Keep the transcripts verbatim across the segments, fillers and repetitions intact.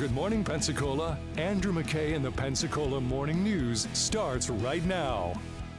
Good Morning Pensacola, Andrew McKay and the Pensacola Morning News starts right now.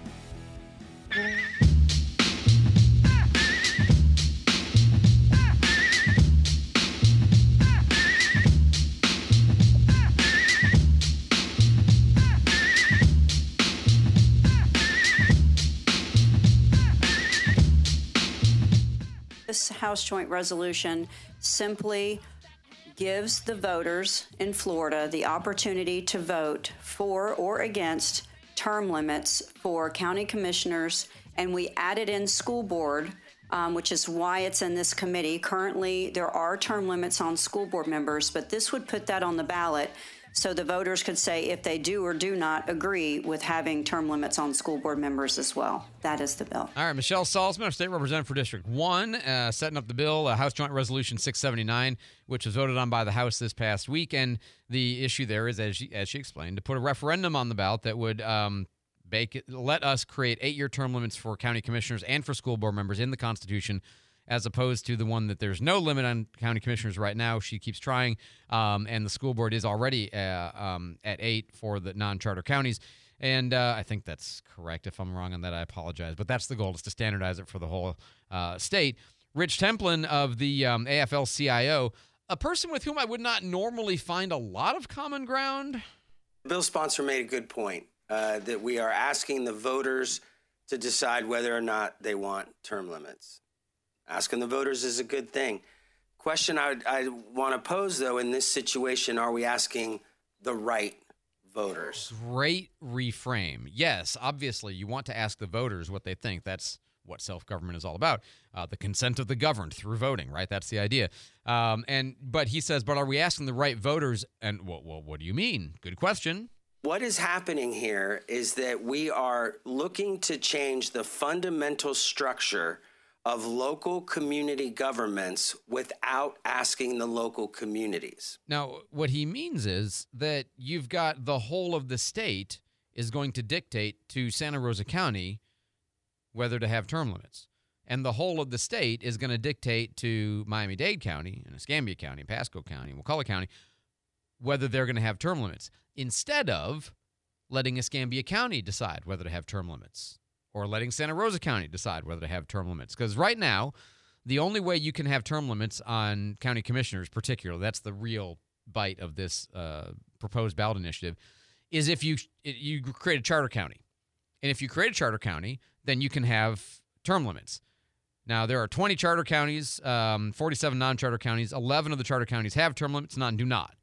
This House Joint Resolution simply gives the voters in Florida the opportunity to vote for or against term limits for county commissioners, and we added in school board, um, which is why it's in this committee. Currently, there are term limits on school board members, but this would put that on the ballot so the voters could say if they do or do not agree with having term limits on school board members as well. That is the bill. All right, Michelle Salzman, our state representative for District one, uh, setting up the bill, uh, House Joint Resolution six seventy-nine, which was voted on by the House this past week. And the issue there is, as she, as she explained, to put a referendum on the ballot that would um, make it, let us create eight-year term limits for county commissioners and for school board members in the Constitution, as opposed to the one that there's no limit on county commissioners right now. She keeps trying, um, and the school board is already uh, um, at eight for the non-charter counties. And uh, I think that's correct. If I'm wrong on that, I apologize. But that's the goal, is to standardize it for the whole uh, state. Rich Templin of the um, A F L C I O, a person with whom I would not normally find a lot of common ground. The bill sponsor made a good point, uh, that we are asking the voters to decide whether or not they want term limits. Asking the voters is a good thing. Question I, I want to pose, though, in this situation, are we asking the right voters? Great reframe. Yes, obviously, you want to ask the voters what they think. That's what self-government is all about. Uh, the consent of the governed through voting, right? That's the idea. Um, and But he says, but are we asking the right voters? And, well, well, what do you mean? Good question. What is happening here is that we are looking to change the fundamental structure of local community governments without asking the local communities. Now, what he means is that you've got the whole of the state is going to dictate to Santa Rosa County whether to have term limits. And the whole of the state is going to dictate to Miami-Dade County and Escambia County, Pasco County, and Wakulla County whether they're going to have term limits, instead of letting Escambia County decide whether to have term limits, or letting Santa Rosa County decide whether to have term limits. Because right now, the only way you can have term limits on county commissioners, particularly, that's the real bite of this uh, proposed ballot initiative, is if you you create a charter county. And if you create a charter county, then you can have term limits. Now, there are twenty charter counties, um, forty-seven non-charter counties. eleven of the charter counties have term limits, none do not.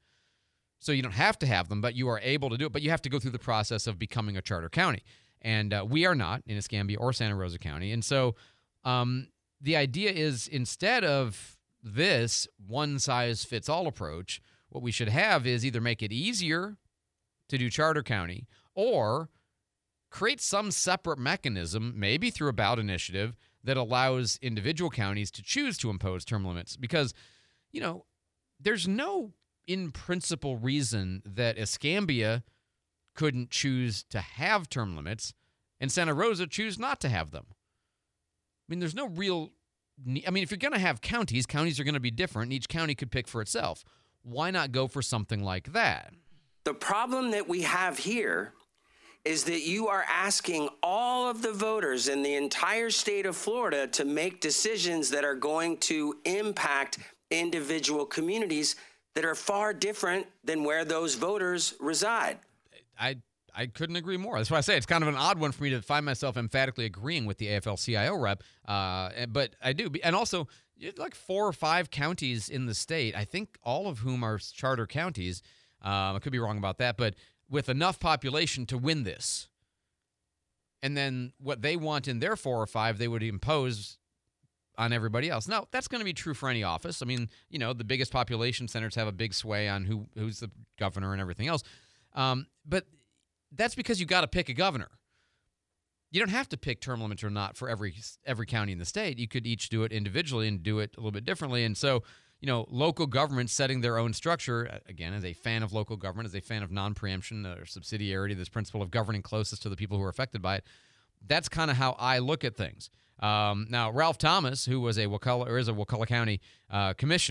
So you don't have to have them, but you are able to do it. But you have to go through the process of becoming a charter county. And uh, we are not in Escambia or Santa Rosa County. And so um, the idea is, instead of this one-size-fits-all approach, what we should have is either make it easier to do charter county or create some separate mechanism, maybe through a ballot initiative, that allows individual counties to choose to impose term limits. Because, you know, there's no in-principle reason that Escambia couldn't choose to have term limits and Santa Rosa choose not to have them. I mean, there's no real – I mean, if you're going to have counties, counties are going to be different, and each county could pick for itself. Why not go for something like that? The problem that we have here is that you are asking all of the voters in the entire state of Florida to make decisions that are going to impact individual communities that are far different than where those voters reside. I I couldn't agree more. That's why I say it's kind of an odd one for me to find myself emphatically agreeing with the A F L C I O rep. Uh, but I do. And also, like four or five counties in the state, I think all of whom are charter counties. Um, I could be wrong about that, but with enough population to win this. And then what they want in their four or five, they would impose on everybody else. Now, that's going to be true for any office. I mean, you know, the biggest population centers have a big sway on who who's the governor and everything else. Um, but that's because you got to pick a governor. You don't have to pick term limits or not for every every county in the state. You could each do it individually and do it a little bit differently. And so, you know, local governments setting their own structure, again, as a fan of local government, as a fan of non-preemption or subsidiarity, this principle of governing closest to the people who are affected by it, that's kind of how I look at things. Um, now, Ralph Thomas, who was a Wakulla, or is a Wakulla County uh, commissioner,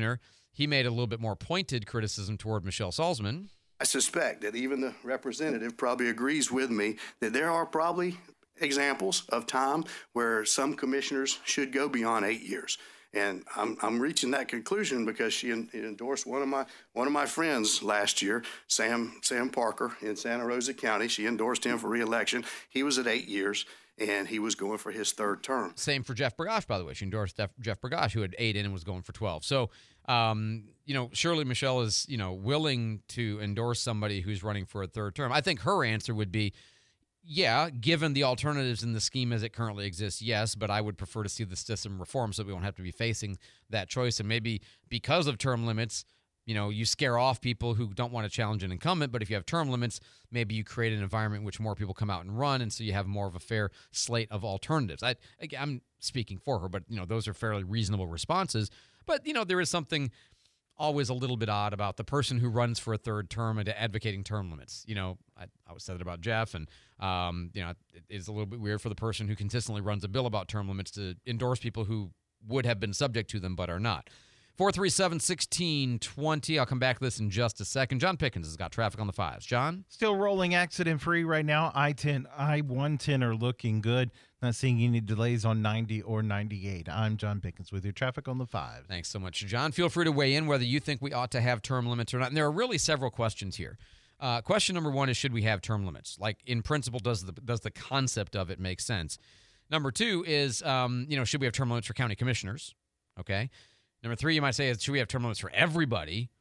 he made a little bit more pointed criticism toward Michelle Salzman. I suspect that even the representative probably agrees with me that there are probably examples of time where some commissioners should go beyond eight years. And I'm, I'm reaching that conclusion because she en- endorsed one of my one of my friends last year, Sam Sam Parker in Santa Rosa County. She endorsed him for re-election. He was at eight years, and he was going for his third term. Same for Jeff Bergosh, by the way. She endorsed Jeff, Jeff Bergosh, who had eight in and was going for twelve. So, um, you know, surely Michelle is, you know, willing to endorse somebody who's running for a third term. I think her answer would be, yeah, given the alternatives in the scheme as it currently exists, yes, but I would prefer to see the system reform so we won't have to be facing that choice. And maybe because of term limits, you know, you scare off people who don't want to challenge an incumbent, but if you have term limits, maybe you create an environment in which more people come out and run, and so you have more of a fair slate of alternatives. I, I'm speaking for her, but, you know, those are fairly reasonable responses. But, you know, there is something always a little bit odd about the person who runs for a third term and advocating term limits. You know, I, I said it about Jeff, and, um, you know, it is a little bit weird for the person who consistently runs a bill about term limits to endorse people who would have been subject to them but are not. four three seven, one six two zero. I'll come back to this in just a second. John Pickens has got traffic on the fives. John? Still rolling accident-free right now. I ten, I one ten are looking good. Not seeing any delays on ninety or ninety-eight. I'm John Pickens with your traffic on the fives. Thanks so much, John. Feel free to weigh in whether you think we ought to have term limits or not. And there are really several questions here. Uh, question number one is, should we have term limits? Like, in principle, does the does the concept of it make sense? Number two is, um, you know, should we have term limits for county commissioners? Okay. Number three, you might say, is should we have term limits for everybody,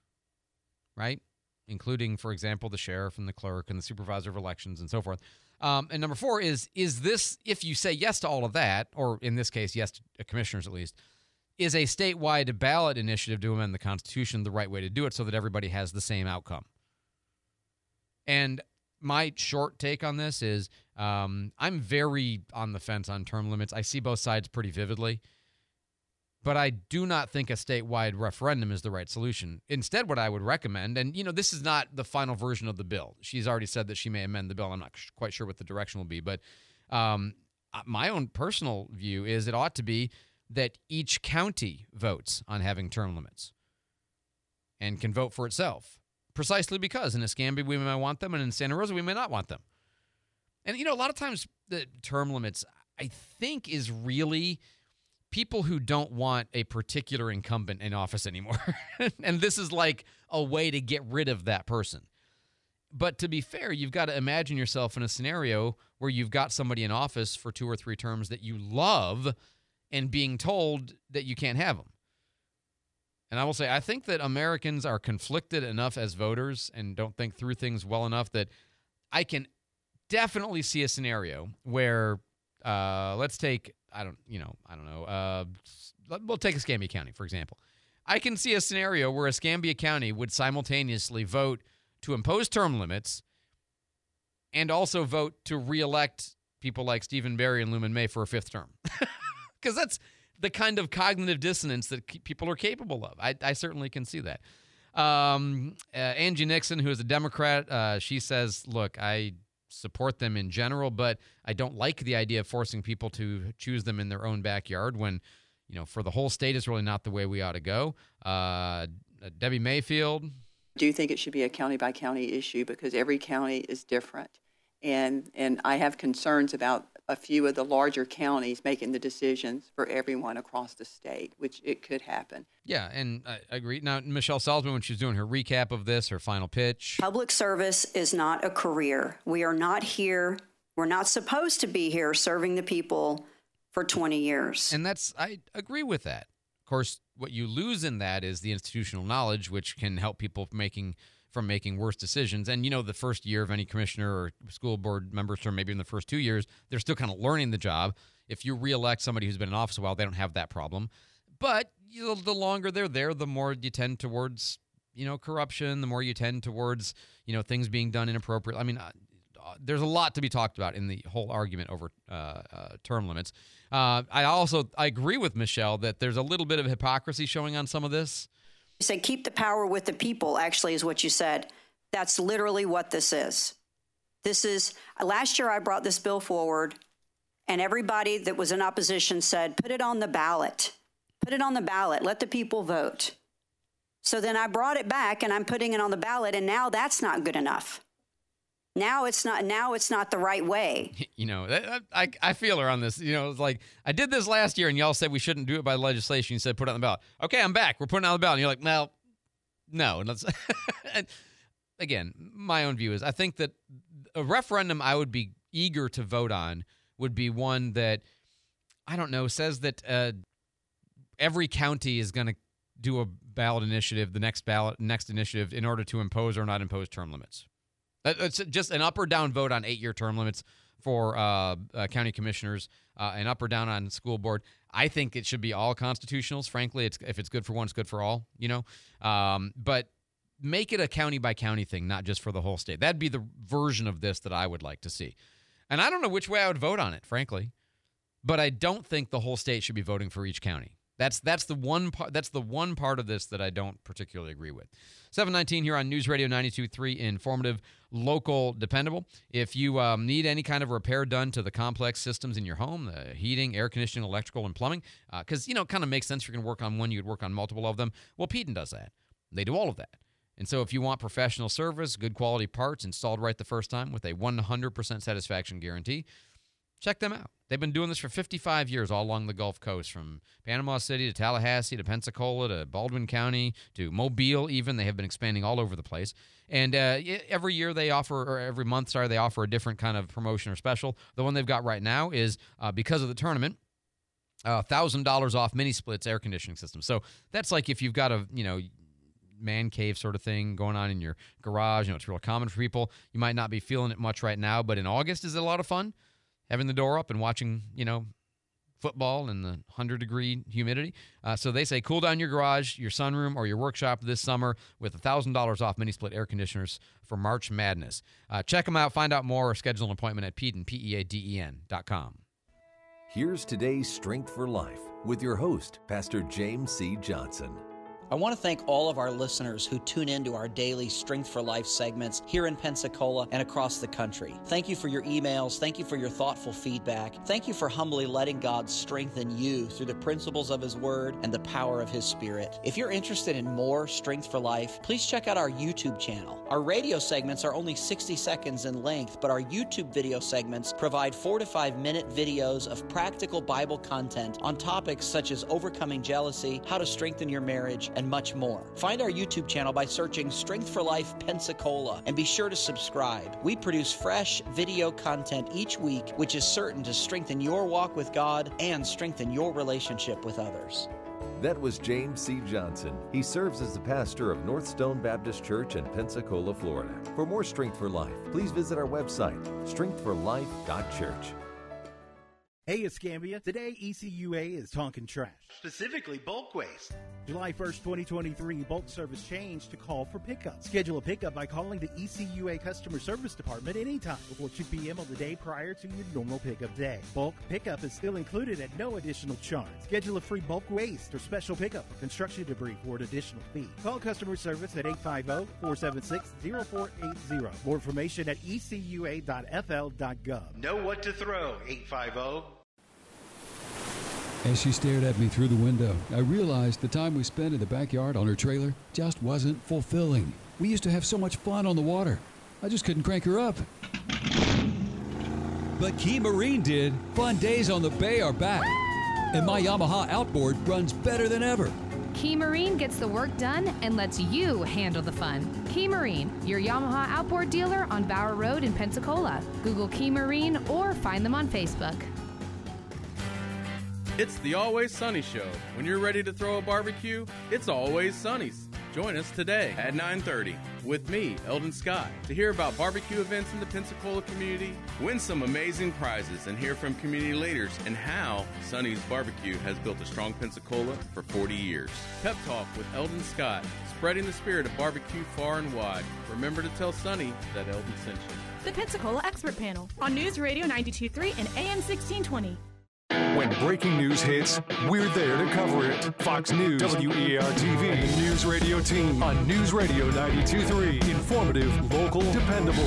right? Including, for example, the sheriff and the clerk and the supervisor of elections and so forth. Um, and number four is, is this, if you say yes to all of that, or in this case, yes to commissioners at least, is a statewide ballot initiative to amend the Constitution the right way to do it so that everybody has the same outcome? And my short take on this is um, I'm very on the fence on term limits. I see both sides pretty vividly. But I do not think a statewide referendum is the right solution. Instead, what I would recommend, and, you know, this is not the final version of the bill. She's already said that she may amend the bill. I'm not quite sure what the direction will be. But um, my own personal view is it ought to be that each county votes on having term limits and can vote for itself, precisely because in Escambia we may want them and in Santa Rosa we may not want them. And, you know, a lot of times the term limits, I think, is really people who don't want a particular incumbent in office anymore. And this is like a way to get rid of that person. But to be fair, you've got to imagine yourself in a scenario where you've got somebody in office for two or three terms that you love and being told that you can't have them. And I will say, I think that Americans are conflicted enough as voters and don't think through things well enough that I can definitely see a scenario where, uh, let's take, I don't, you know, I don't know. Uh, we'll take Escambia County, for example. I can see a scenario where Escambia County would simultaneously vote to impose term limits and also vote to reelect people like Stephen Barry and Luman May for a fifth term. Because that's the kind of cognitive dissonance that people are capable of. I, I certainly can see that. Um, uh, Angie Nixon, who is a Democrat, uh, she says, look, I support them in general, but I don't like the idea of forcing people to choose them in their own backyard when, you know, for the whole state is really not the way we ought to go. Uh, Debbie Mayfield. I do think it should be a county-by-county issue because every county is different. And and I have concerns about a few of the larger counties making the decisions for everyone across the state, which it could happen. Yeah, and I agree. Now, Michelle Salzman, when she's doing her recap of this, her final pitch. Public service is not a career. We are not here. We're not supposed to be here serving the people for twenty years. And that's, I agree with that. Of course, what you lose in that is the institutional knowledge, which can help people making from making worse decisions. And, you know, the first year of any commissioner or school board member's term, maybe in the first two years, they're still kind of learning the job. If you reelect somebody who's been in office a while, they don't have that problem. But you know, the longer they're there, the more you tend towards, you know, corruption, the more you tend towards, you know, things being done inappropriately. I mean, uh, there's a lot to be talked about in the whole argument over uh, uh, term limits. Uh, I also, I agree with Michelle that there's a little bit of hypocrisy showing on some of this. You said keep the power with the people, actually, is what you said. That's literally what this is. This is, last year I brought this bill forward, and everybody that was in opposition said, put it on the ballot. Put it on the ballot. Let the people vote. So then I brought it back and I'm putting it on the ballot, and now that's not good enough. Now it's not. Now it's not the right way. You know, I I feel her on this. You know, it's like I did this last year, and y'all said we shouldn't do it by legislation. You said put it on the ballot. Okay, I'm back. We're putting it on the ballot. And you're like, well, no. And let's. And again, my own view is I think that a referendum I would be eager to vote on would be one that I don't know says that uh, every county is going to do a ballot initiative, the next ballot, next initiative, in order to impose or not impose term limits. It's just an up or down vote on eight-year term limits for uh, uh, county commissioners, uh, and up or down on school board. I think it should be all constitutionals. Frankly, it's if it's good for one, it's good for all. You know, um, but make it a county-by-county thing, not just for the whole state. That'd be the version of this that I would like to see. And I don't know which way I would vote on it, frankly, but I don't think the whole state should be voting for each county. That's that's the one part. That's the one part of this that I don't particularly agree with. seven nineteen here on News Radio ninety-two point three, informative, local, dependable. If you um, need any kind of repair done to the complex systems in your home, the heating, air conditioning, electrical, and plumbing, because uh, you know it kind of makes sense. If you're going to work on one, you'd work on multiple of them. Well, Peden does that. They do all of that. And so if you want professional service, good quality parts installed right the first time with a one hundred percent satisfaction guarantee, check them out. They've been doing this for fifty-five years all along the Gulf Coast, from Panama City to Tallahassee to Pensacola to Baldwin County to Mobile even. They have been expanding all over the place. And uh, every year they offer, or every month, sorry, they offer a different kind of promotion or special. The one they've got right now is, uh, because of the tournament, uh, one thousand dollars off mini splits air conditioning system. So that's like if you've got a, you know, man cave sort of thing going on in your garage. You know, it's real common for people. You might not be feeling it much right now, but in August, is it a lot of fun? Having the door up and watching, you know, football in the one hundred degree humidity. Uh, so they say cool down your garage, your sunroom, or your workshop this summer with one thousand dollars off mini-split air conditioners for March Madness. Uh, check them out. Find out more or schedule an appointment at Peden, P E A D E N dot com. Here's today's Strength for Life with your host, Pastor James C. Johnson. I want to thank all of our listeners who tune into our daily Strength for Life segments here in Pensacola and across the country. Thank you for your emails. Thank you for your thoughtful feedback. Thank you for humbly letting God strengthen you through the principles of His Word and the power of His Spirit. If you're interested in more Strength for Life, please check out our YouTube channel. Our radio segments are only sixty seconds in length, but our YouTube video segments provide four to five minute videos of practical Bible content on topics such as overcoming jealousy, how to strengthen your marriage, and much more. Find our YouTube channel by searching Strength for Life Pensacola and be sure to subscribe. We produce fresh video content each week, which is certain to strengthen your walk with God and strengthen your relationship with others. That was James C. Johnson. He serves as the pastor of North Stone Baptist Church in Pensacola, Florida. For more Strength for Life, please visit our website, strength for life dot church. Hey, Escambia. Today, E C U A is talking trash, specifically bulk waste. July first, twenty twenty-three, bulk service changed to call for pickup. Schedule a pickup by calling the E C U A Customer Service Department anytime before two p.m. on the day prior to your normal pickup day. Bulk pickup is still included at no additional charge. Schedule a free bulk waste or special pickup for construction debris for an additional fee. Call customer service at eight five zero, four seven six, zero four eight zero. More information at e c u a dot f l dot gov. Know what to throw, eight five zero. As she stared at me through the window, I realized the time we spent in the backyard on her trailer just wasn't fulfilling. We used to have so much fun on the water. I just couldn't crank her up. But Key Marine did. Fun days on the bay are back. And my Yamaha outboard runs better than ever. Key Marine gets the work done and lets you handle the fun. Key Marine, your Yamaha outboard dealer on Bower Road in Pensacola. Google Key Marine or find them on Facebook. It's the Always Sunny Show. When you're ready to throw a barbecue, it's Always Sunny's. Join us today at nine thirty with me, Eldon Scott, to hear about barbecue events in the Pensacola community, win some amazing prizes, and hear from community leaders and how Sunny's Barbecue has built a strong Pensacola for forty years. Pep Talk with Eldon Scott, spreading the spirit of barbecue far and wide. Remember to tell Sunny that Eldon sent you. The Pensacola Expert Panel on News Radio ninety-two point three and A M sixteen twenty. When breaking news hits, we're there to cover it. Fox News, W E A R T V, and the News Radio team on News Radio ninety-two point three. Informative, local, dependable.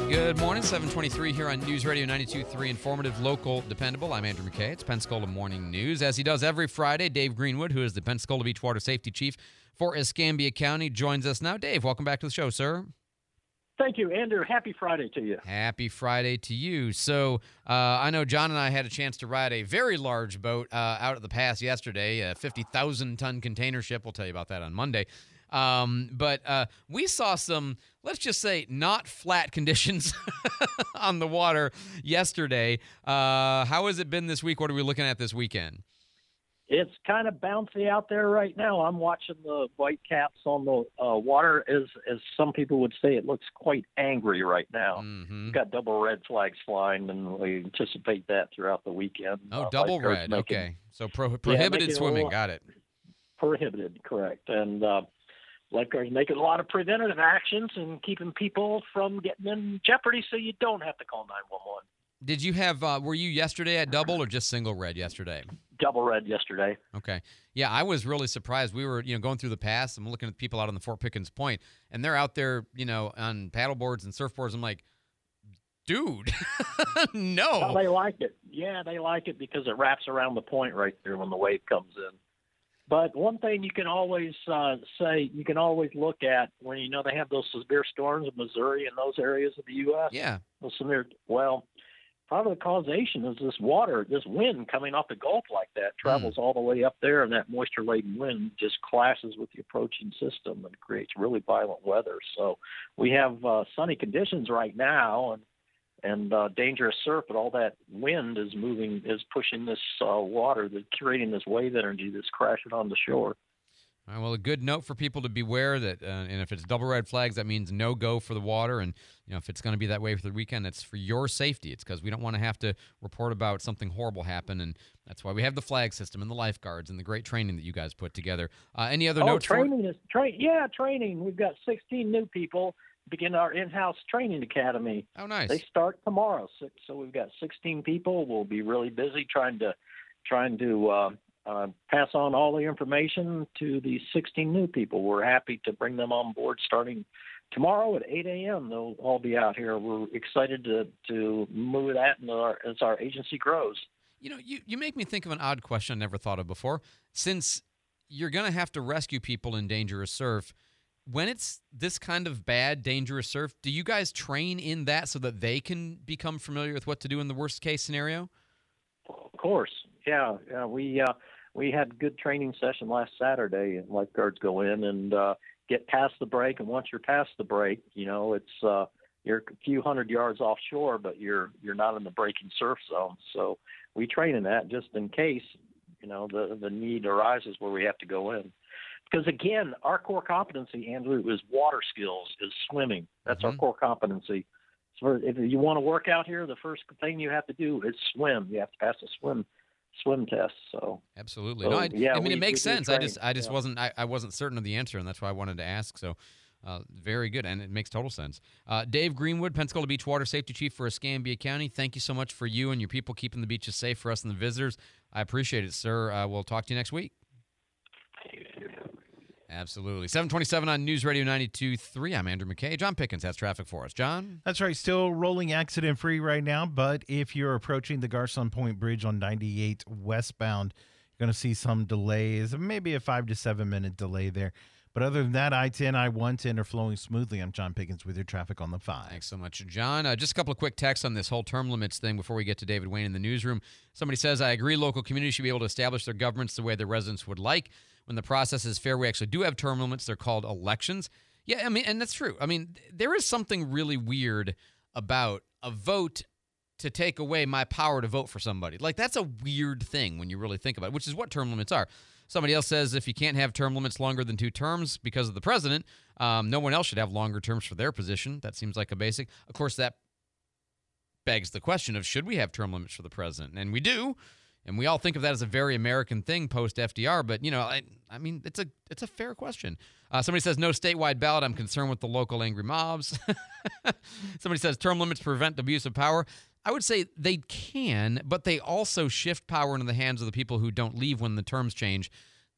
Good morning, seven twenty-three here on News Radio ninety-two point three, informative, local, dependable. I'm Andrew McKay. It's Pensacola Morning News. As he does every Friday, Dave Greenwood, who is the Pensacola Beach Water Safety Chief for Escambia County, joins us now. Dave, welcome back to the show, sir. Thank you, Andrew. Happy Friday to you. Happy Friday to you. So uh, I know John and I had a chance to ride a very large boat uh, out at the pass yesterday, a fifty thousand ton container ship. We'll tell you about that on Monday. Um, but uh, we saw some, let's just say, not flat conditions on the water yesterday. Uh, how has it been this week? What are we looking at this weekend? It's kind of bouncy out there right now. I'm watching the white caps on the uh, water. As as some people would say, it looks quite angry right now. Mm-hmm. We've got double red flags flying, and we anticipate that throughout the weekend. Oh, uh, double lifeguards red. making- Okay. So pro- prohibited making a swimming. lot- Got it. Prohibited, correct. And uh, lifeguards making a lot of preventative actions and keeping people from getting in jeopardy so you don't have to call nine one one. Did you have, uh, were you yesterday at double or just single red yesterday? Double red yesterday. Okay. Yeah, I was really surprised. We were, you know, going through the pass and looking at people out on the Fort Pickens Point, and they're out there, you know, on paddleboards and surfboards. I'm like, dude, no. Well, they like it. Yeah, they like it because it wraps around the point right there when the wave comes in. But one thing you can always uh, say, you can always look at when, you know, they have those severe storms in Missouri and those areas of the U S Yeah. Those severe, well, part of the causation is this water, this wind coming off the Gulf like that travels all the way up there, and that moisture-laden wind just clashes with the approaching system and creates really violent weather. So we have uh, sunny conditions right now, and and uh, dangerous surf, but all that wind is moving, is pushing this uh, water, that's creating this wave energy that's crashing on the shore. All right, well, a good note for people to beware that, uh, and if it's double red flags, that means no go for the water. And you know, if it's going to be that way for the weekend, it's for your safety. It's because we don't want to have to report about something horrible happen, and that's why we have the flag system and the lifeguards and the great training that you guys put together. Uh, any other oh, notes? training is train. Yeah, training. We've got sixteen new people begin our in-house training academy. Oh, nice. They start tomorrow, so, so we've got sixteen people. We'll be really busy trying to trying to. Uh, Uh, pass on all the information to these sixteen new people. We're happy to bring them on board starting tomorrow at eight a.m. They'll all be out here. We're excited to, to move that into our, as our agency grows. You know, you, you make me think of an odd question I never thought of before. Since you're going to have to rescue people in dangerous surf, when it's this kind of bad, dangerous surf, do you guys train in that so that they can become familiar with what to do in the worst-case scenario? Of course. Yeah, yeah. We uh, we had a good training session last Saturday, and lifeguards go in and uh, get past the break. And once you're past the break, you know, it's uh, you're a few hundred yards offshore, but you're you're not in the breaking surf zone. So we train in that just in case, you know, the the need arises where we have to go in. Because again, our core competency, Andrew, is water skills, is swimming. That's mm-hmm. our core competency. So if you want to work out here, the first thing you have to do is swim. You have to pass a swim swim test. So absolutely, so, no, I, yeah, I mean we, it makes sense. I just I just yeah. wasn't I, I wasn't certain of the answer, and that's why I wanted to ask. So. Uh, very good, and it makes total sense. Uh, Dave Greenwood, Pensacola Beach Water Safety Chief for Escambia County, thank you so much for you and your people keeping the beaches safe for us and the visitors. I appreciate it, sir. Uh, we'll talk to you next week. Absolutely. seven twenty-seven on News Radio ninety-two point three. I'm Andrew McKay. John Pickens has traffic for us. John? That's right. Still rolling accident-free right now, but if you're approaching the Garcon Point Bridge on ninety-eight westbound, you're going to see some delays, maybe a five to seven minute delay there. But other than that, I ten, I one ten are flowing smoothly. I'm John Pickens with your traffic on the five. Thanks so much, John. Uh, just a couple of quick texts on this whole term limits thing before we get to David Wayne in the newsroom. Somebody says, I agree local communities should be able to establish their governments the way their residents would like. When the process is fair, we actually do have term limits. They're called elections. Yeah, I mean, and that's true. I mean, there is something really weird about a vote to take away my power to vote for somebody. Like, that's a weird thing when you really think about it, which is what term limits are. Somebody else says if you can't have term limits longer than two terms because of the president, um, no one else should have longer terms for their position. That seems like a basic. Of course, that begs the question of should we have term limits for the president? And we do, and we all think of that as a very American thing post-F D R. But, you know, I, I mean, it's a it's a fair question. Uh, somebody says no statewide ballot. I'm concerned with the local angry mobs. Somebody says term limits prevent abuse of power. I would say they can, but they also shift power into the hands of the people who don't leave when the terms change.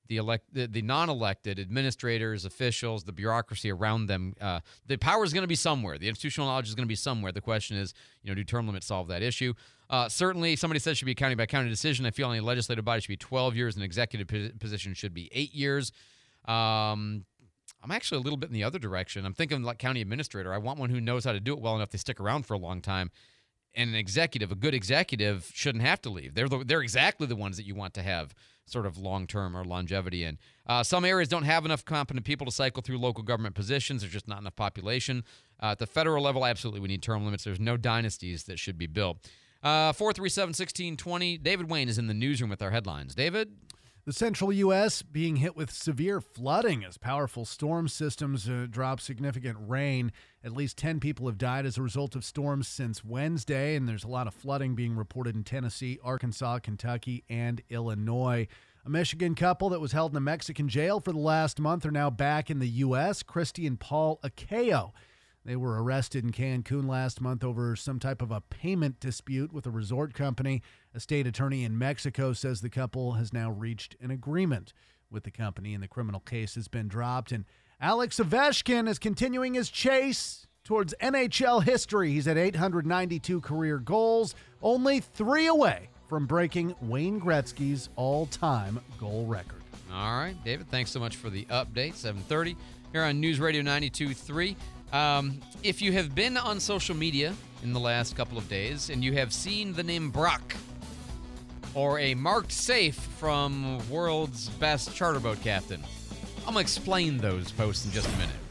the elect, the, the non-elected administrators, officials, the bureaucracy around them. Uh, the power is going to be somewhere. The institutional knowledge is going to be somewhere. The question is, you know, do term limits solve that issue? Uh, certainly, somebody said it should be a county-by-county decision. I feel any legislative body should be twelve years, and executive p- position should be eight years. Um, I'm actually a little bit in the other direction. I'm thinking like county administrator. I want one who knows how to do it well enough to stick around for a long time. And an executive, a good executive, shouldn't have to leave. They're the, they're exactly the ones that you want to have sort of long-term or longevity in. Uh, some areas don't have enough competent people to cycle through local government positions. There's just not enough population. Uh, at the federal level, absolutely, we need term limits. There's no dynasties that should be built. Uh, four three seven, one six two zero. David Wayne is in the newsroom with our headlines. David? The central U S being hit with severe flooding as powerful storm systems uh, drop significant rain. At least ten people have died as a result of storms since Wednesday, and there's a lot of flooding being reported in Tennessee, Arkansas, Kentucky, and Illinois. A Michigan couple that was held in a Mexican jail for the last month are now back in the U S. Christy and Paul Akeo. They were arrested in Cancun last month over some type of a payment dispute with a resort company. A state attorney in Mexico says the couple has now reached an agreement with the company and the criminal case has been dropped. And Alex Ovechkin is continuing his chase towards N H L history. He's at eight hundred ninety-two career goals, only three away from breaking Wayne Gretzky's all-time goal record. All right, David, thanks so much for the update. seven thirty here on News Radio ninety-two point three. Um, if you have been on social media in the last couple of days and you have seen the name Brock or a marked safe from world's best charter boat captain, I'm going to explain those posts in just a minute.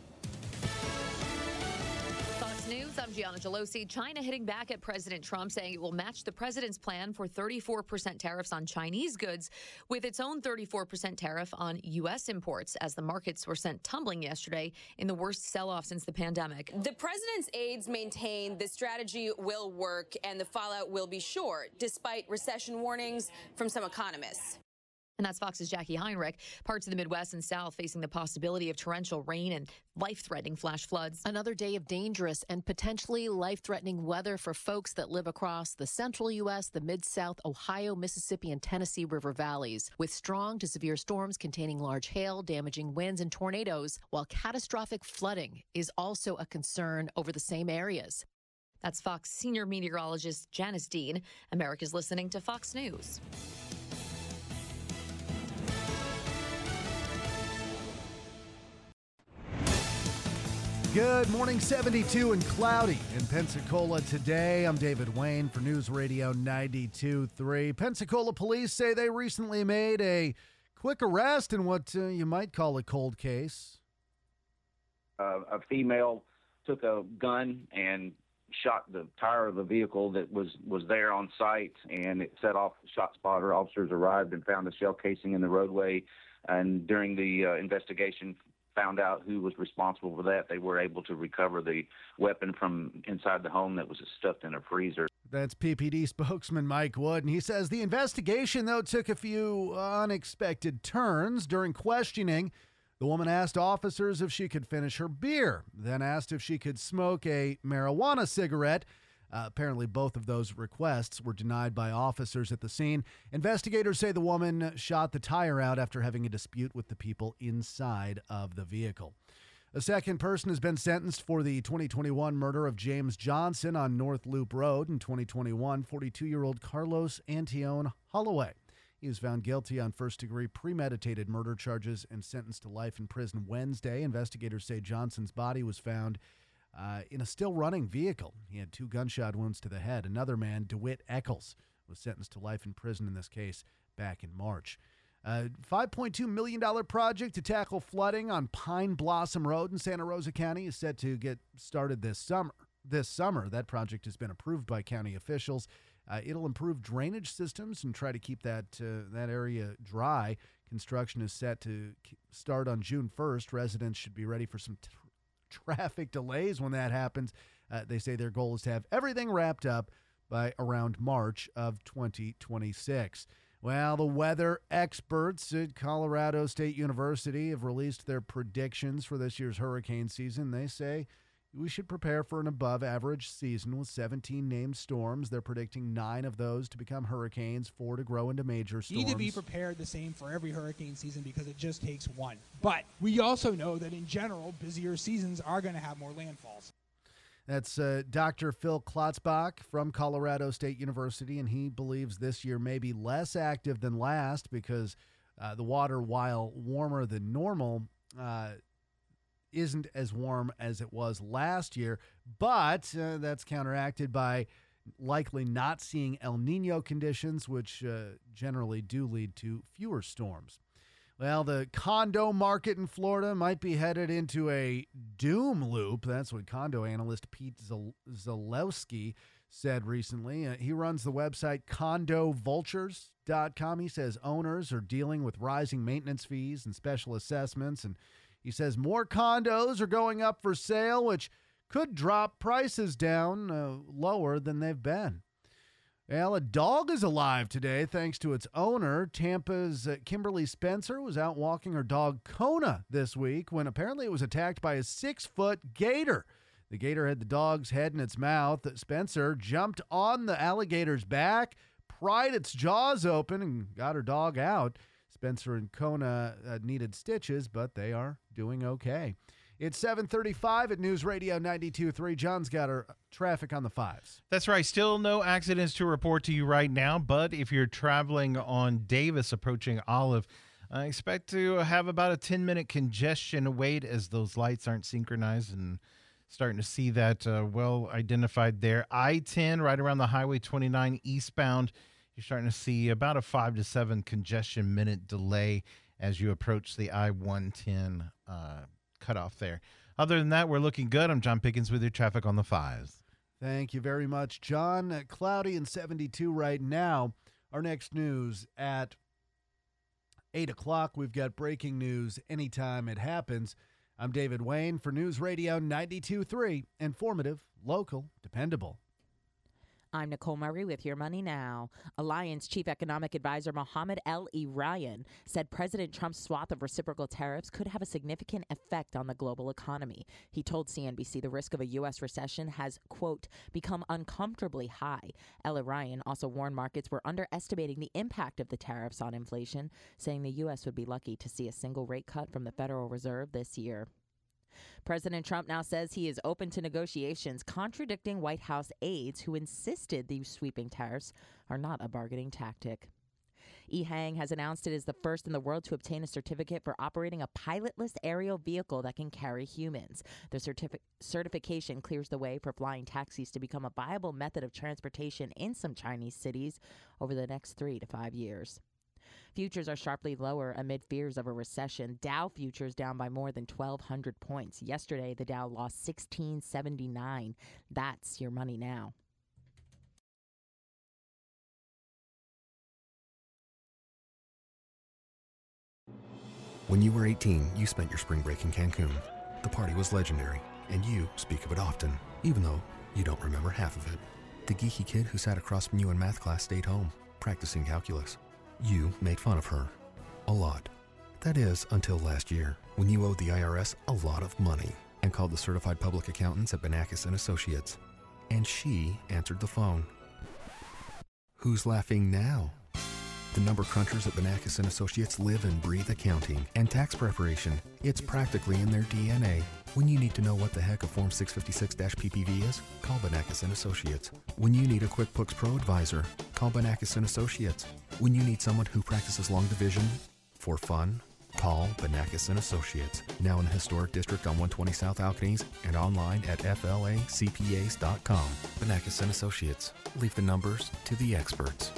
Fox News, I'm Gianna Gelosi. China hitting back at President Trump, saying it will match the president's plan for thirty-four percent tariffs on Chinese goods with its own thirty-four percent tariff on U S imports, as the markets were sent tumbling yesterday in the worst sell-off since the pandemic. The president's aides maintain the strategy will work and the fallout will be short, despite recession warnings from some economists. And that's Fox's Jackie Heinrich. Parts of the Midwest and South facing the possibility of torrential rain and life-threatening flash floods. Another day of dangerous and potentially life-threatening weather for folks that live across the central U S, the Mid-South, Ohio, Mississippi, and Tennessee River valleys, with strong to severe storms containing large hail, damaging winds, and tornadoes, while catastrophic flooding is also a concern over the same areas. That's Fox senior meteorologist Janice Dean. America's listening to Fox News. Good morning, seventy-two and cloudy in Pensacola today. I'm David Wayne for News Radio ninety-two point three. Pensacola police say they recently made a quick arrest in what uh, you might call a cold case. Uh, a female took a gun and shot the tire of the vehicle that was, was there on site, and it set off the shot spotter. Officers arrived and found a shell casing in the roadway, and during the uh, investigation, found out who was responsible for that. They were able to recover the weapon from inside the home that was stuffed in a freezer. That's P P D spokesman Mike Wood, and he says the investigation, though, took a few unexpected turns. During questioning, the woman asked officers if she could finish her beer, then asked if she could smoke a marijuana cigarette. Uh, apparently, both of those requests were denied by officers at the scene. Investigators say the woman shot the tire out after having a dispute with the people inside of the vehicle. A second person has been sentenced for the twenty twenty-one murder of James Johnson on North Loop Road. In twenty twenty-one, forty-two-year-old Carlos Antillon Holloway. He was found guilty on first-degree premeditated murder charges and sentenced to life in prison Wednesday. Investigators say Johnson's body was found Uh, in a still-running vehicle. He had two gunshot wounds to the head. Another man, DeWitt Eccles, was sentenced to life in prison in this case back in March. A five point two million dollars project to tackle flooding on Pine Blossom Road in Santa Rosa County is set to get started this summer. This summer, that project has been approved by county officials. Uh, it'll improve drainage systems and try to keep that uh, that area dry. Construction is set to start on June first. Residents should be ready for some t- traffic delays when that happens. Uh, they say their goal is to have everything wrapped up by around March of twenty twenty-six. Well, the weather experts at Colorado State University have released their predictions for this year's hurricane season. They say we should prepare for an above-average season with seventeen named storms. They're predicting nine of those to become hurricanes, four to grow into major storms. You need to be prepared the same for every hurricane season because it just takes one. But we also know that in general, busier seasons are going to have more landfalls. That's uh, Doctor Phil Klotzbach from Colorado State University, and he believes this year may be less active than last because uh, the water, while warmer than normal, uh, isn't as warm as it was last year, but uh, that's counteracted by likely not seeing El Nino conditions, which uh, generally do lead to fewer storms. Well, the condo market in Florida might be headed into a doom loop. That's what condo analyst Pete Zalewski said recently. Uh, he runs the website condo vultures dot com. He says owners are dealing with rising maintenance fees and special assessments, and he says more condos are going up for sale, which could drop prices down uh, lower than they've been. Well, a dog is alive today thanks to its owner. Tampa's uh, Kimberly Spencer was out walking her dog Kona this week when apparently it was attacked by a six-foot gator. The gator had the dog's head in its mouth. Spencer jumped on the alligator's back, pried its jaws open, and got her dog out. Spencer and Kona uh, needed stitches, but they are doing okay. It's seven thirty-five at News Radio ninety-two point three. John's got our traffic on the fives. That's right. Still no accidents to report to you right now, but if you're traveling on Davis approaching Olive, I expect to have about a ten-minute congestion wait as those lights aren't synchronized, and starting to see that uh, well identified there. I ten right around the Highway twenty-nine eastbound. You're starting to see about a five to seven congestion minute delay as you approach the I one ten uh, cutoff there. Other than that, we're looking good. I'm John Pickens with your traffic on the fives. Thank you very much, John. Uh, cloudy and seventy-two right now. Our next news at eight o'clock. We've got breaking news anytime it happens. I'm David Wayne for News Radio ninety-two point three. Informative, local, dependable. I'm Nicole Murray with Your Money Now. Alliance Chief Economic Advisor Mohammed El-Erian said President Trump's swath of reciprocal tariffs could have a significant effect on the global economy. He told C N B C the risk of a U S recession has, quote, become uncomfortably high. El-Erian also warned markets were underestimating the impact of the tariffs on inflation, saying the U S would be lucky to see a single rate cut from the Federal Reserve this year. President Trump now says he is open to negotiations, contradicting White House aides who insisted these sweeping tariffs are not a bargaining tactic. EHang has announced it is the first in the world to obtain a certificate for operating a pilotless aerial vehicle that can carry humans. The certifi- certification clears the way for flying taxis to become a viable method of transportation in some Chinese cities over the next three to five years. Futures are sharply lower amid fears of a recession. Dow futures down by more than twelve hundred points. Yesterday, the Dow lost sixteen seventy-nine. That's Your Money Now. When you were eighteen, you spent your spring break in Cancun. The party was legendary, and you speak of it often, even though you don't remember half of it. The geeky kid who sat across from you in math class stayed home, practicing calculus. You made fun of her. A lot. That is, until last year, when you owed the I R S a lot of money and called the certified public accountants at Banakis and Associates. And she answered the phone. Who's laughing now? The number crunchers at Banakis and Associates live and breathe accounting and tax preparation. It's practically in their D N A. When you need to know what the heck a Form six fifty-six P P V is, call Banakis and Associates. When you need a QuickBooks Pro advisor, call Banakis and Associates. When you need someone who practices long division for fun, call Banakis and Associates. Now in the historic district on one twenty South Alcanese and online at F L A C P As dot com. Banakis and Associates. Leave the numbers to the experts.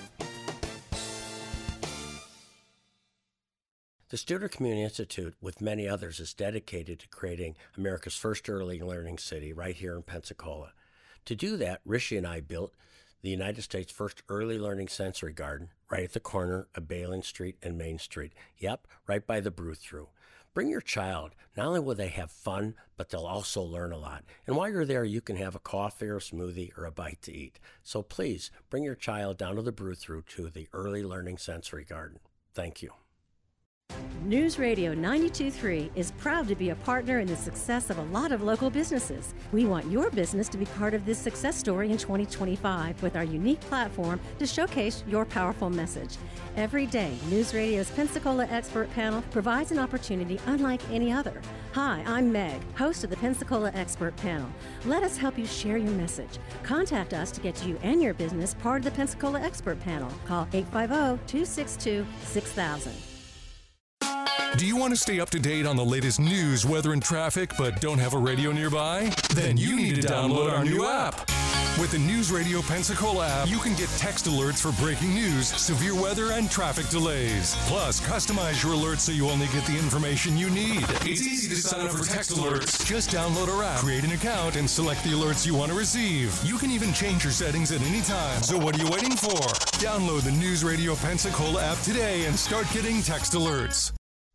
The Studer Community Institute, with many others, is dedicated to creating America's first early learning city right here in Pensacola. To do that, Rishi and I built the United States' first early learning sensory garden right at the corner of Bayling Street and Main Street. Yep, right by the brew-through. Bring your child. Not only will they have fun, but they'll also learn a lot. And while you're there, you can have a coffee or a smoothie or a bite to eat. So please, bring your child down to the brew-through to the Early Learning Sensory Garden. Thank you. News Radio ninety-two point three is proud to be a partner in the success of a lot of local businesses. We want your business to be part of this success story in twenty twenty-five with our unique platform to showcase your powerful message. Every day, News Radio's Pensacola Expert Panel provides an opportunity unlike any other. Hi, I'm Meg, host of the Pensacola Expert Panel. Let us help you share your message. Contact us to get you and your business part of the Pensacola Expert Panel. Call eight five zero, two six two, six thousand. Do you want to stay up to date on the latest news, weather, and traffic, but don't have a radio nearby? Then you need to download our new app. With the News Radio Pensacola app, you can get text alerts for breaking news, severe weather, and traffic delays. Plus, customize your alerts so you only get the information you need. It's easy to sign up for text alerts. Just download our app, create an account, and select the alerts you want to receive. You can even change your settings at any time. So what are you waiting for? Download the News Radio Pensacola app today and start getting text alerts.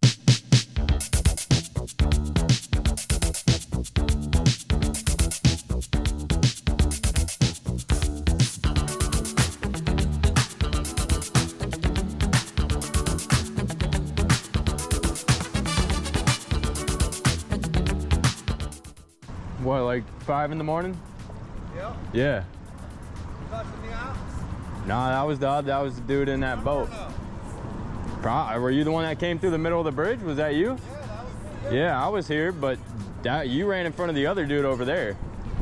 What, like five in the morning? Yeah. Yeah. Busting the ops? Nah, that was the that was the dude in that boat. Pro- were you the one that came through the middle of the bridge? Was that you? Yeah, that was me. Yeah, I was here, but that you ran in front of the other dude over there.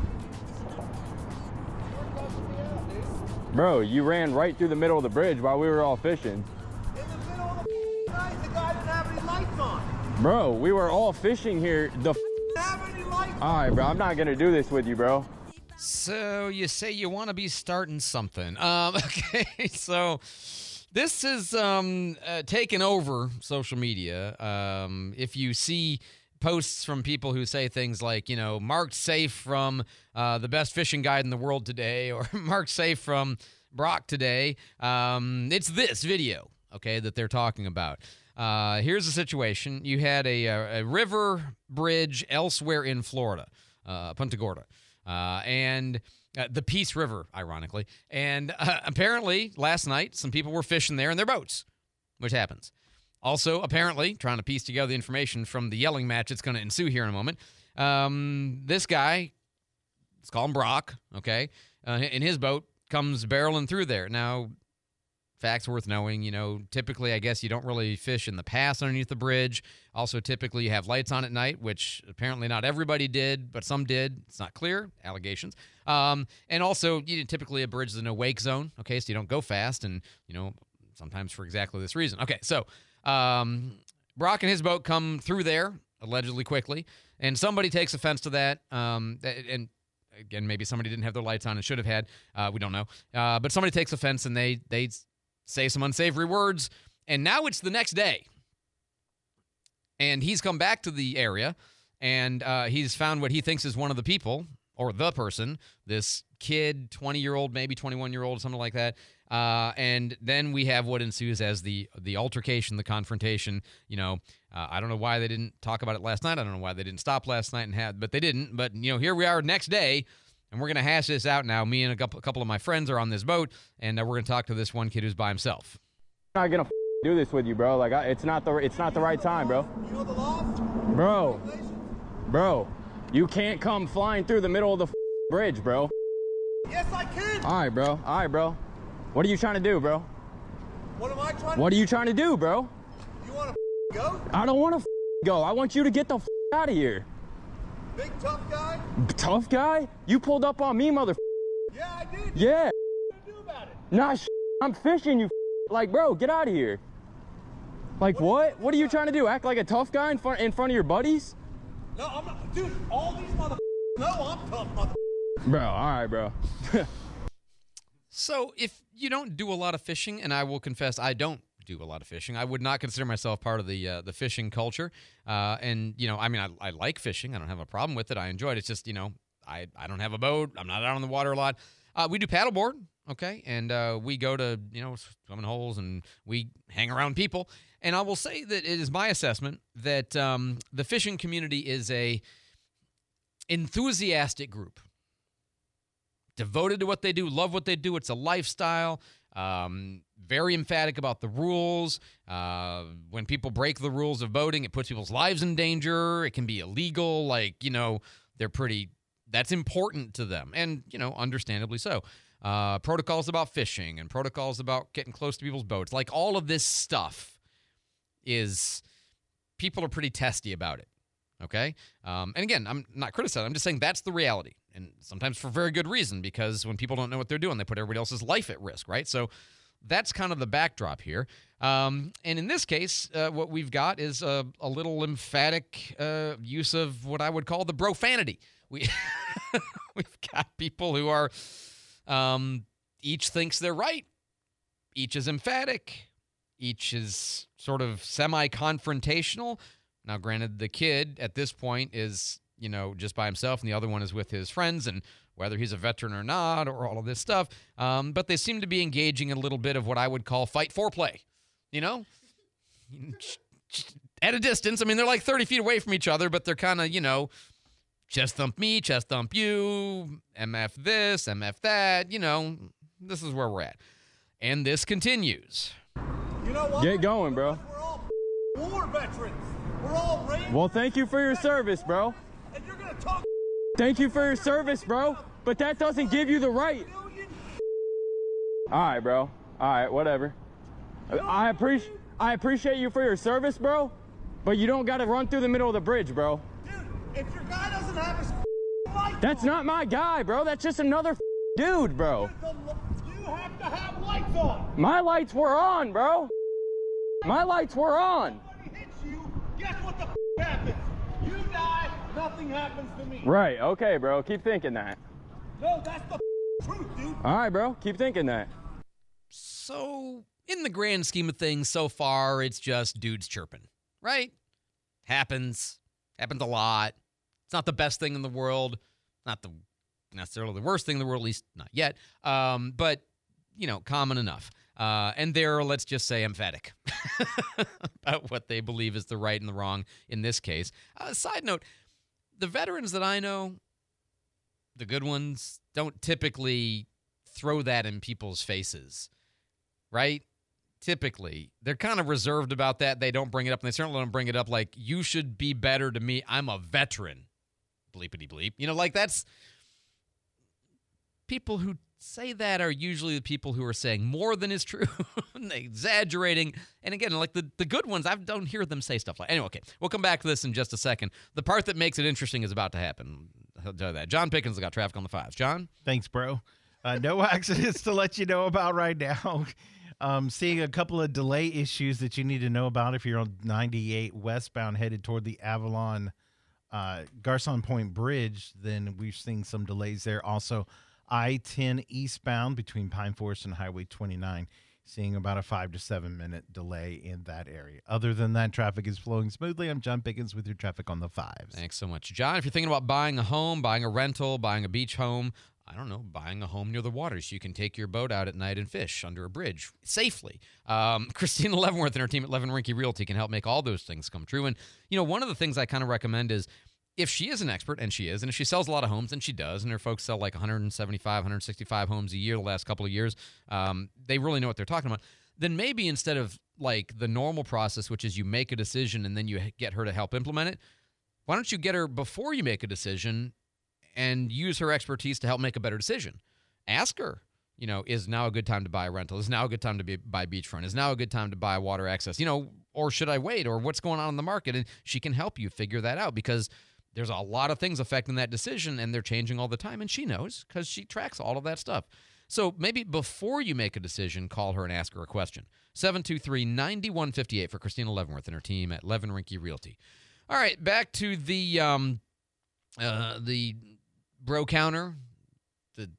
Bro, you ran right through the middle of the bridge while we were all fishing. In the middle of the night, the guy didn't have any lights on. Bro, we were all fishing here. The All right, bro, I'm not gonna do this with you, bro. So you say you want to be starting something. Um, okay, so this is um, uh, taken over social media. Um, if you see posts from people who say things like, you know, marked safe from uh, the best fishing guide in the world today, or marked safe from Brock today, um, it's this video, okay, that they're talking about. Uh, here's the situation. You had a, a, a river bridge elsewhere in Florida, uh, Punta Gorda, uh, and uh, the Peace River, ironically. And uh, apparently, last night, some people were fishing there in their boats, which happens. Also, apparently, trying to piece together the information from the yelling match that's going to ensue here in a moment, um, this guy, let's call him Brock, okay, uh, in his boat, comes barreling through there. Now, facts worth knowing, you know, typically, I guess you don't really fish in the pass underneath the bridge. Also, typically, you have lights on at night, which apparently not everybody did, but some did. It's not clear. Allegations. Um, and also, you know, typically, a bridge is in a wake zone, okay, so you don't go fast, and, you know, sometimes for exactly this reason. Okay, so um, Brock and his boat come through there, allegedly quickly, and somebody takes offense to that, um, and again, maybe somebody didn't have their lights on and should have had. Uh, we don't know. Uh, but somebody takes offense, and they they say some unsavory words, and now it's the next day. And he's come back to the area, and uh, he's found what he thinks is one of the people, or the person, this kid, twenty-year-old, maybe twenty-one-year-old, something like that. Uh, and then we have what ensues as the the altercation, the confrontation. You know, uh, I don't know why they didn't talk about it last night. I don't know why they didn't stop last night and had, but they didn't. But, you know, here we are next day, and we're going to hash this out now. Me and a couple, a couple of my friends are on this boat, and uh, we're going to talk to this one kid who's by himself. I'm not gonna f- do this with you, bro. Like, I, it's not the it's not the right time, bro. You know the law? Bro, bro, you can't come flying through the middle of the f- bridge, bro. Yes, I can. All right, bro. All right, bro. What are you trying to do, bro? What am I trying to What are you trying to do, bro? You want to go? I don't want to go. I want you to get the f- out of here. Big tough guy? Tough guy? You pulled up on me, mother. Yeah, I did. Yeah. What are you gonna do about it? Nah, sh- I'm fishing, you f- like, bro, get out of here. Like, what? What, what are you trying to do? Act like a tough guy in front in front of your buddies? No, I'm not. Dude, all these mother know I'm tough, mother. Bro, all right, bro. So if you don't do a lot of fishing, and I will confess I don't do a lot of fishing, I would not consider myself part of the uh, the fishing culture. Uh, and, you know, I mean, I, I like fishing. I don't have a problem with it. I enjoy it. It's just, you know, I, I don't have a boat. I'm not out on the water a lot. Uh, we do paddleboard, okay? And uh, we go to, you know, swimming holes, and we hang around people. And I will say that it is my assessment that um, the fishing community is a enthusiastic group. Devoted to what they do, love what they do. It's a lifestyle. Um, very emphatic about the rules. Uh, when people break the rules of boating, it puts people's lives in danger. It can be illegal. Like, you know, they're pretty, that's important to them. And, you know, understandably so. Uh, protocols about fishing and protocols about getting close to people's boats. Like, all of this stuff is, people are pretty testy about it. Okay? Um, and again, I'm not criticizing. I'm just saying that's the reality. And sometimes for very good reason, because when people don't know what they're doing, they put everybody else's life at risk, right? So that's kind of the backdrop here. Um, and in this case, uh, what we've got is a, a little emphatic uh, use of what I would call the profanity. We, we've got people who are, um, each thinks they're right. Each is emphatic. Each is sort of semi-confrontational. Now, granted, the kid at this point is, you know, just by himself, and the other one is with his friends, and whether he's a veteran or not, or all of this stuff. Um, but they seem to be engaging in a little bit of what I would call fight foreplay, you know? At a distance. I mean, they're like thirty feet away from each other, but they're kind of, you know, chest thump me, chest thump you, M F this, M F that, you know, this is where we're at. And this continues. You know what? Get going, bro. We're all war veterans. We're all raised. Well, thank you for your service, bro. And you're gonna talk. Thank you for your service, bro. But that doesn't give you the right. All right, bro. All right, whatever. I appreciate I appreciate you for your service, bro. But you don't got to run through the middle of the bridge, bro. Dude, if your guy doesn't have his lights That's on, not my guy, bro. That's just another dude, bro. the, you have to have lights on. My lights were on, bro. My lights were on. Somebody hits you, guess what the f- happens? You die, nothing happens to me. Right, okay, bro. Keep thinking that. No, that's the f- truth, dude. All right, bro. Keep thinking that. So, in the grand scheme of things, so far, it's just dudes chirping, right? Happens. Happens a lot. It's not the best thing in the world. Not the necessarily the worst thing in the world, at least not yet. Um, but, you know, common enough. Uh, and they're, let's just say, emphatic about what they believe is the right and the wrong in this case. Uh, side note, the veterans that I know, the good ones, don't typically throw that in people's faces, right? Typically. They're kind of reserved about that. They don't bring it up, and they certainly don't bring it up like, you should be better to me. I'm a veteran. Bleepity bleep. You know, like that's... People who say that are usually the people who are saying more than is true, exaggerating. And again, like the, the good ones, I don't hear them say stuff like, anyway, okay, we'll come back to this in just a second. The part that makes it interesting is about to happen. I'll tell you that. John Pickens got traffic on the fives. John? Thanks, bro. Uh, no accidents to let you know about right now. Um, seeing a couple of delay issues that you need to know about if you're on ninety-eight westbound headed toward the Avalon uh, Garcon Point Bridge, then we've seen some delays there. Also, I ten eastbound between Pine Forest and Highway twenty-nine, seeing about a five to seven minute delay in that area. Other than that, traffic is flowing smoothly. I'm John Pickens with your traffic on the fives. Thanks so much, John. If you're thinking about buying a home, buying a rental, buying a beach home, I don't know, buying a home near the water so you can take your boat out at night and fish under a bridge safely. Um, Christina Leavenworth and her team at Leavenrinky Realty can help make all those things come true. And, you know, one of the things I kind of recommend is, if she is an expert, and she is, and if she sells a lot of homes, and she does, and her folks sell like one seventy-five, one sixty-five homes a year the last couple of years, um, they really know what they're talking about, then maybe instead of like the normal process, which is you make a decision and then you get her to help implement it, why don't you get her before you make a decision and use her expertise to help make a better decision? Ask her, you know, is now a good time to buy a rental? Is now a good time to be, buy beachfront? Is now a good time to buy water access? You know, or should I wait? Or what's going on in the market? And she can help you figure that out, because there's a lot of things affecting that decision, and they're changing all the time, and she knows because she tracks all of that stuff. So maybe before you make a decision, call her and ask her a question. seven two three, nine one five eight for Christina Leavenworth and her team at Leavenrinky Realty. All right, back to the um, uh, the bro counter, the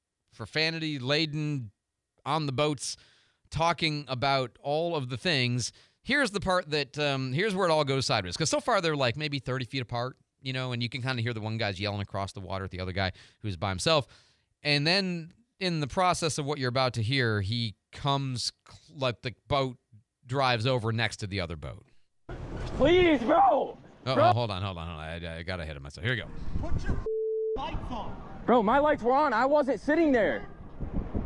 profanity-laden on the boats, talking about all of the things. Here's the part that, um, here's where it all goes sideways. Because so far they're like maybe thirty feet apart, you know, and you can kind of hear the one guy's yelling across the water at the other guy who's by himself. And then in the process of what you're about to hear, he comes, like the boat drives over next to the other boat. Please, bro. Oh, bro. oh hold on, hold on, hold on. I, I got ahead of myself. Here we go. Put your lights on. Bro, my lights were on. I wasn't sitting there.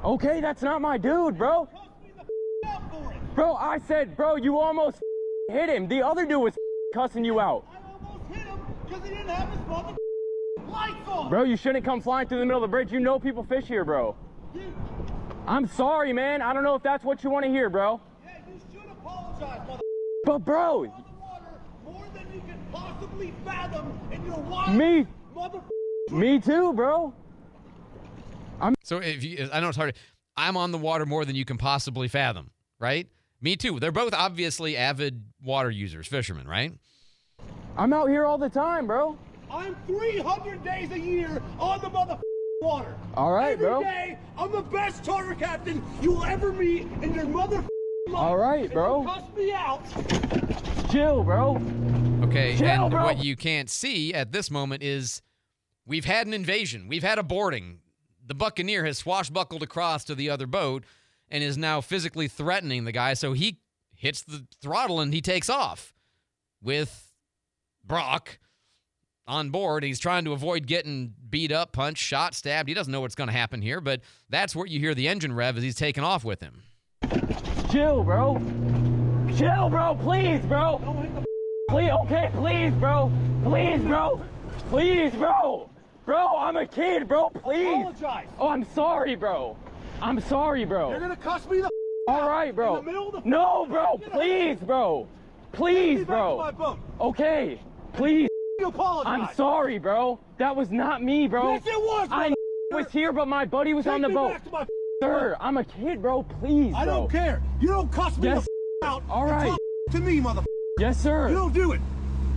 Okay, that's not my dude, bro. Bro, I said, bro, you almost hit him. The other dude was cussing you out. I almost hit him because he didn't have his mother lights on. Bro, you shouldn't come flying through the middle of the bridge. You know people fish here, bro. I'm sorry, man. I don't know if that's what you want to hear, bro. Yeah, you should apologize, mother. But, bro. More than you can possibly fathom in your wild Me. mother. Me too, bro. I'm So if you, I know it's hard. I'm on the water more than you can possibly fathom, right? Me too. They're both obviously avid water users, fishermen, right? I'm out here all the time, bro. I'm three hundred days a year on the mother water. All right, Every bro. Every day, I'm the best charter captain you'll ever meet in your mother life. All right, bro. Cuss me out. Chill, bro. Okay, Chill, and bro. what you can't see at this moment is we've had an invasion. We've had a boarding. The Buccaneer has swashbuckled across to the other boat and is now physically threatening the guy, so he hits the throttle and he takes off with Brock on board. He's trying to avoid getting beat up, punched, shot, stabbed. He doesn't know what's going to happen here, but that's where you hear the engine rev as he's taking off with him. Chill, bro. Chill, bro. Please, bro. Please, okay, please, bro. Please, bro. Please, bro. Bro, I'm a kid, bro. Please. Apologize. Oh, I'm sorry, bro. I'm sorry, bro. You're gonna cuss me the All right, bro. in the middle of the No, bro. Please, bro. Please, Take me back bro. to my boat. Okay. Please. You apologize. I'm sorry, bro. That was not me, bro. Yes, it was. I was here, but my buddy was Take on the me boat. back to my Sir, I'm a kid, bro. Please, bro. I don't care. You don't cuss me Yes. the out. All and right. talk to me, mother. Yes, sir. You don't do it.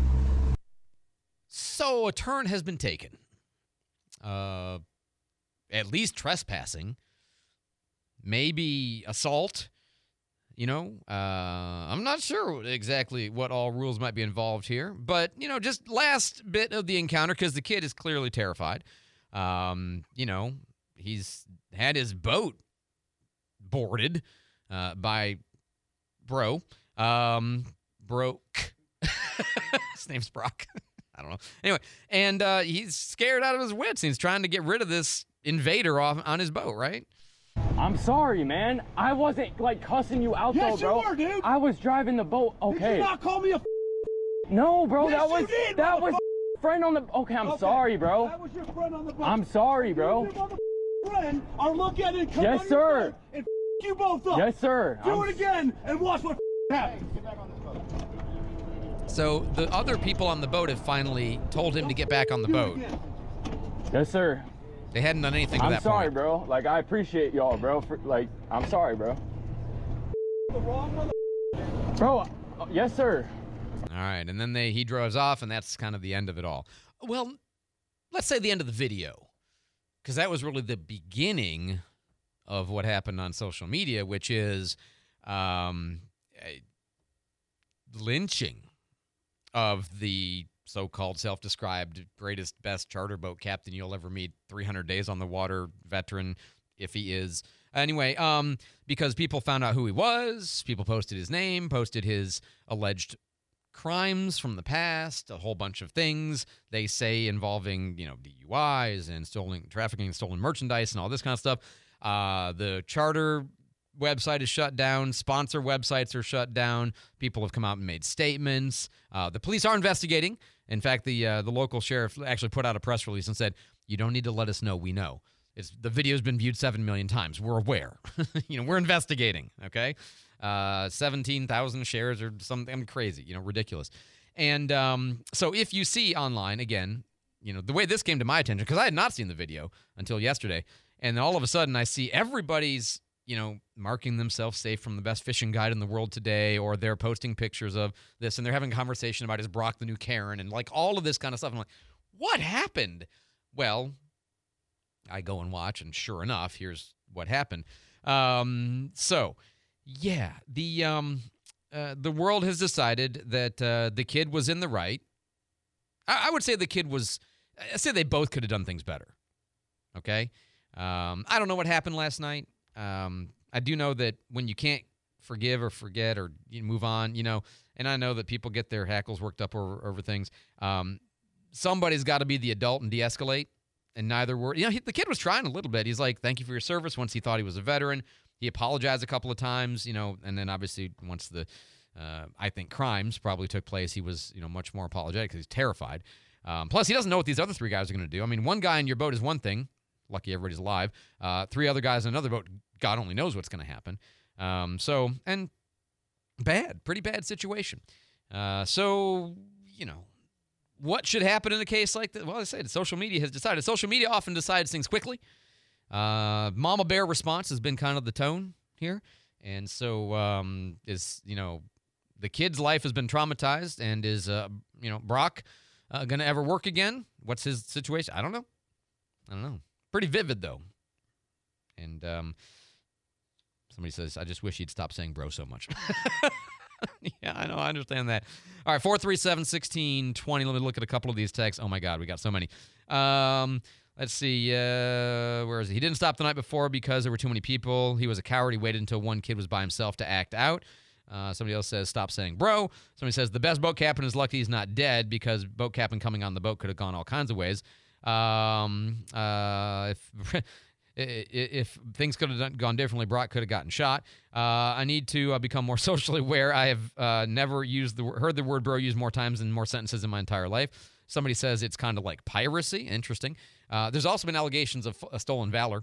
So a turn has been taken. Uh, at least trespassing. Maybe assault. You know, uh, I'm not sure exactly what all rules might be involved here. But, you know, just last bit of the encounter, because the kid is clearly terrified. Um, you know, he's had his boat boarded uh, by Bro. Um, Broke. His name's Brock. I don't know. Anyway, and uh, he's scared out of his wits. He's trying to get rid of this invader off on his boat, right? I'm sorry, man. I wasn't, like, cussing you out, Yes, though, bro. you were, dude. I was driving the boat. Okay. Did you not call me a No, bro. Yes, that was you did, that was motherfucker. friend on the. Okay, I'm Okay. sorry, bro. That was your friend on the boat. I'm sorry, bro. You and your mother friend are look at it and come Yes, on your sir. side and you both up. Yes, sir. Do I'm- it again and watch what happens. So the other people on the boat have finally told him to get back on the boat. Yes, sir. They hadn't done anything to I'm that sorry, point. bro. Like, I appreciate y'all, bro. For, like, I'm sorry, bro. The wrong mother. Bro, uh, yes, sir. All right, and then they he drives off, and that's kind of the end of it all. Well, let's say the end of the video, because that was really the beginning of what happened on social media, which is um, a lynching of the so-called self-described greatest, best charter boat captain you'll ever meet, three hundred days on the water veteran, if he is. Anyway, um, because people found out who he was, people posted his name, posted his alleged crimes from the past, a whole bunch of things they say involving, you know, D U Is and stolen trafficking and stolen merchandise and all this kind of stuff. Uh, the charter website is shut down. Sponsor websites are shut down. People have come out and made statements. Uh, the police are investigating. In fact, the uh, the local sheriff actually put out a press release and said, "You don't need to let us know. We know. It's the video's been viewed seven million times. We're aware. you know, we're investigating." Okay, uh, seventeen thousand shares or something crazy. You know, ridiculous. And um, so, if you see online again, you know the way this came to my attention, because I had not seen the video until yesterday, and then all of a sudden I see everybody's, you know, marking themselves safe from the best fishing guide in the world today, or they're posting pictures of this, and they're having a conversation about is Brock the new Karen, and like all of this kind of stuff. I'm like, what happened? Well, I go and watch, and sure enough, here's what happened. Um, so, yeah, the um, uh, the world has decided that uh, the kid was in the right. I, I would say the kid was. I say they both could have done things better. Okay, um, I don't know what happened last night. Um, I do know that when you can't forgive or forget or you move on, you know, and I know that people get their hackles worked up over, over things. Um, somebody's got to be the adult and de-escalate. and neither were, you know, he, the kid was trying a little bit. He's like, thank you for your service. Once he thought he was a veteran, he apologized a couple of times, you know, and then obviously once the, uh, I think, crimes probably took place, he was, you know, much more apologetic because he's terrified. Um, plus, he doesn't know what these other three guys are going to do. I mean, one guy in your boat is one thing. Lucky everybody's alive. Uh, three other guys in another boat, God only knows what's going to happen. Um, so, and bad, pretty bad situation. Uh, so, you know, what should happen in a case like this? Well, I said social media has decided. Social media often decides things quickly. Uh, Mama Bear response has been kind of the tone here. And so um, is, you know, the kid's life has been traumatized. And is, uh, you know, Brock uh, going to ever work again? What's his situation? I don't know. I don't know. Pretty vivid, though. And um, somebody says, I just wish he'd stop saying bro so much. Yeah, I know. I understand that. All right, four three seven, one six two zero. Let me look at a couple of these texts. Oh, my God, we got so many. Um, let's see. Uh, where is he? He didn't stop the night before because there were too many people. He was a coward. He waited until one kid was by himself to act out. Uh, somebody else says, stop saying bro. Somebody says, the best boat captain is lucky he's not dead because boat captain coming on the boat could have gone all kinds of ways. Um, uh, if... If things could have gone differently, Brock could have gotten shot. Uh, I need to uh, become more socially aware. I have uh, never used the heard the word bro used more times in more sentences in my entire life. Somebody says it's kind of like piracy. Interesting. Uh, there's also been allegations of f- stolen valor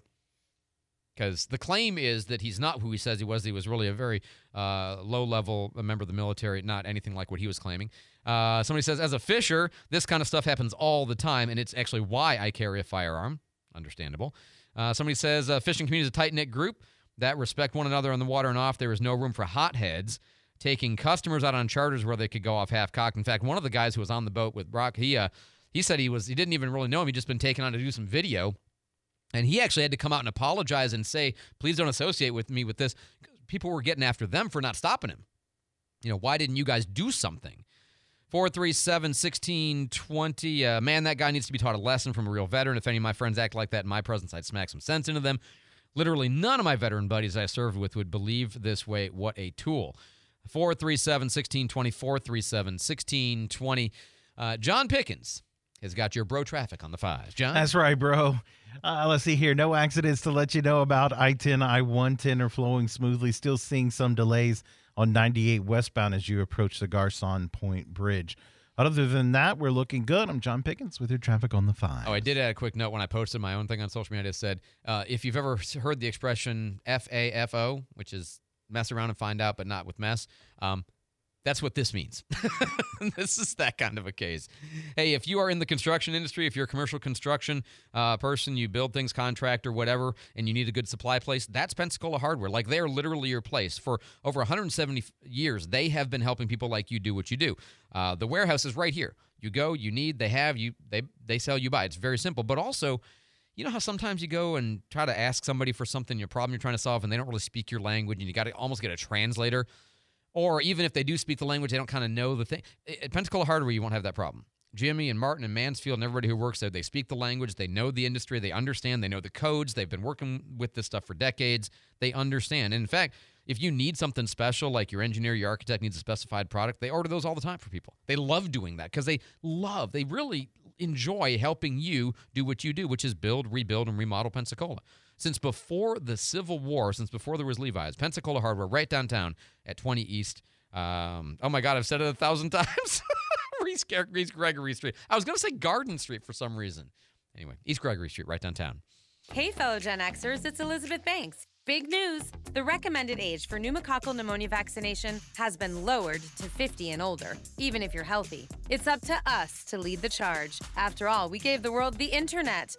because the claim is that he's not who he says he was. He was really a very uh, low-level member of the military, not anything like what he was claiming. Uh, somebody says, as a fisher, this kind of stuff happens all the time, and it's actually why I carry a firearm. Understandable. Uh, somebody says, uh, fishing community is a tight-knit group that respect one another on the water and off. There is no room for hotheads taking customers out on charters where they could go off half-cocked. In fact, one of the guys who was on the boat with Brock, he uh, he said he was he didn't even really know him. He'd just been taken on to do some video. And he actually had to come out and apologize and say, please don't associate with me with this. People were getting after them for not stopping him. You know, why didn't you guys do something? four three seven, one six two zero. Uh, man, that guy needs to be taught a lesson from a real veteran. If any of my friends act like that in my presence, I'd smack some sense into them. Literally none of my veteran buddies I served with would believe this way. What a tool. four three seven, one six two zero, four three seven, one six two zero. Uh, John Pickens has got your bro traffic on the five. John? That's right, bro. Uh, let's see here. No accidents to let you know about. I ten, I one ten are flowing smoothly. Still seeing some delays on ninety-eight westbound as you approach the Garcon Point Bridge. Other than that, we're looking good. I'm John Pickens with your traffic on the five. Oh, I did add a quick note when I posted my own thing on social media. I said, uh, if you've ever heard the expression F A F O, which is mess around and find out, but not with mess, um, that's what this means. This is that kind of a case. Hey, if you are in the construction industry, if you're a commercial construction uh, person, you build things, contractor, whatever, and you need a good supply place, that's Pensacola Hardware. Like, they're literally your place. For over one hundred seventy years, they have been helping people like you do what you do. Uh, the warehouse is right here. You go, you need, they have, you they they sell, you buy. It's very simple. But also, you know how sometimes you go and try to ask somebody for something, your problem you're trying to solve, and they don't really speak your language, and you got to almost get a translator. Or even if they do speak the language, they don't kind of know the thing. At Pensacola Hardware, you won't have that problem. Jimmy and Martin and Mansfield and everybody who works there, they speak the language. They know the industry. They understand. They know the codes. They've been working with this stuff for decades. They understand. And in fact, if you need something special, like your engineer, your architect needs a specified product, they order those all the time for people. They love doing that because they love, they really enjoy helping you do what you do, which is build, rebuild, and remodel Pensacola. Since before the Civil War, since before there was Levi's, Pensacola Hardware, right downtown at twenty East. Um, oh, my God, I've said it a thousand times. East, East Gregory Street. I was going to say Garden Street for some reason. Anyway, East Gregory Street, right downtown. Hey, fellow Gen Xers, it's Elizabeth Banks. Big news! The recommended age for pneumococcal pneumonia vaccination has been lowered to fifty and older, even if you're healthy. It's up to us to lead the charge. After all, we gave the world the internet.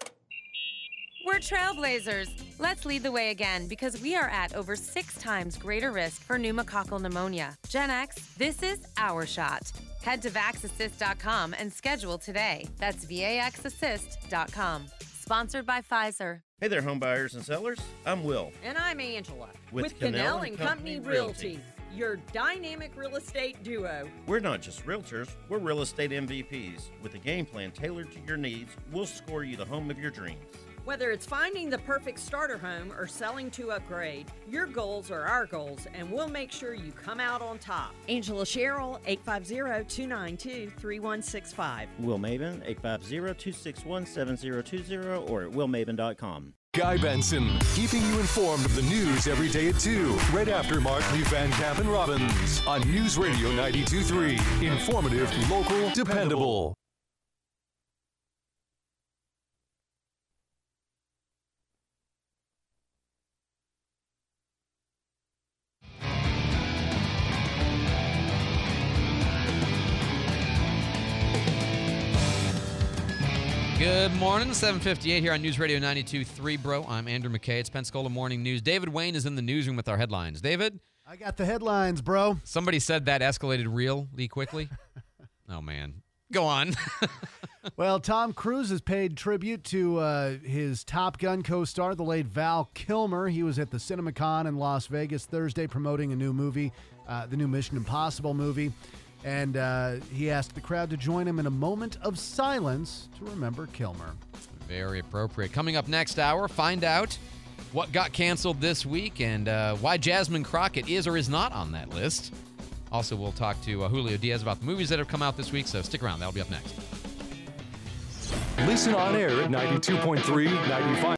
We're trailblazers. Let's lead the way again because we are at over six times greater risk for pneumococcal pneumonia. Gen X, this is our shot. Head to vax assist dot com and schedule today. That's V A X assist dot com. Sponsored by Pfizer. Hey there, home buyers and sellers. I'm Will. And I'm Angela. With, With Cannell Cannell and and Company Company Realty. Realty, your dynamic real estate duo. We're not just realtors, we're real estate M V Ps. With a game plan tailored to your needs, we'll score you the home of your dreams. Whether it's finding the perfect starter home or selling to upgrade, your goals are our goals, and we'll make sure you come out on top. Angela Sherrill, eight five zero, two nine two, three one six five. Will Maben, eight five zero, two six one, seven zero two zero or at will maben dot com. Guy Benson, keeping you informed of the news every day at two, right after Markley, Van Camp, and Robbins on News Radio ninety-two point three. Informative, local, dependable. Good morning, seven fifty-eight here on News Radio ninety-two point three, bro. I'm Andrew McKay. It's Pensacola Morning News. David Wayne is in the newsroom with our headlines. David? I got the headlines, bro. Somebody said that escalated really quickly. Oh, man. Go on. Well, Tom Cruise has paid tribute to uh, his Top Gun co-star, the late Val Kilmer. He was at the CinemaCon in Las Vegas Thursday promoting a new movie, uh, the new Mission Impossible movie. And uh, he asked the crowd to join him in a moment of silence to remember Kilmer. Very appropriate. Coming up next hour, find out what got canceled this week and uh, why Jasmine Crockett is or is not on that list. Also, we'll talk to uh, Julio Diaz about the movies that have come out this week, so stick around. That'll be up next. Listen on air at ninety-two point three, ninety-five.